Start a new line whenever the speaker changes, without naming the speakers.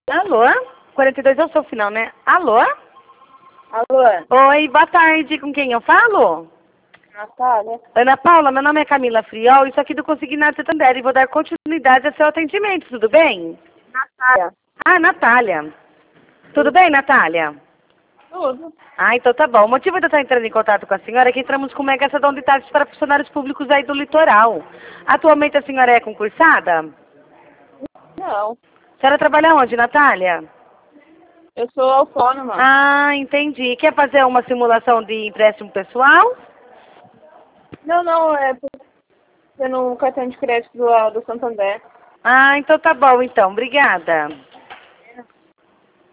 Alô? 42 é o seu final, né? Alô?
Alô,
Oi, boa tarde. Com quem eu falo?
Natália?
Ana Paula, meu nome é Camila Friol, isso aqui do Consignado Santander e vou dar continuidade ao seu atendimento, tudo bem?
Natália.
Ah, Natália. Tudo bem, Natália?
Tudo.
Ah, então tá bom. O motivo de eu estar entrando em contato com a senhora é que entramos com mega ação de tardes para funcionários públicos aí do litoral. Atualmente a senhora é concursada?
Não,
A senhora trabalha onde, Natália?
eu sou autônoma.
Ah, entendi. Quer fazer uma simulação de empréstimo pessoal?
Não, é porque no cartão de crédito do Santander.
Ah, então tá bom, então. Obrigada.